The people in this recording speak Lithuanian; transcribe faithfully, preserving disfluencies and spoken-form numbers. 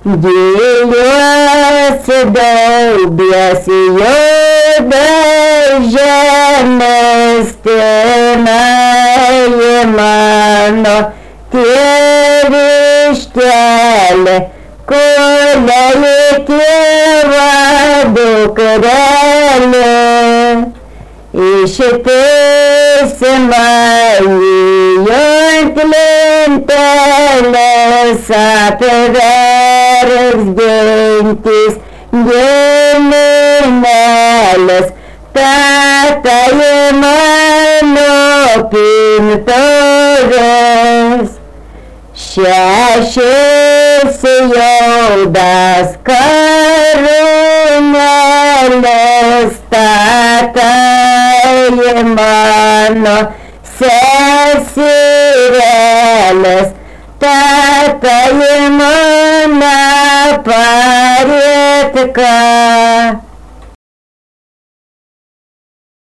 Giliuose daubiasi juoda žemės tenai mano tėviškelė, kolei tėva dukrelė. Išteisė ant lentelės atverks gentys gėlynėlės, tatai mano pintovės. Šešias juodas karūnėlės, tatai mano seserėlės, tatai mano parėtka.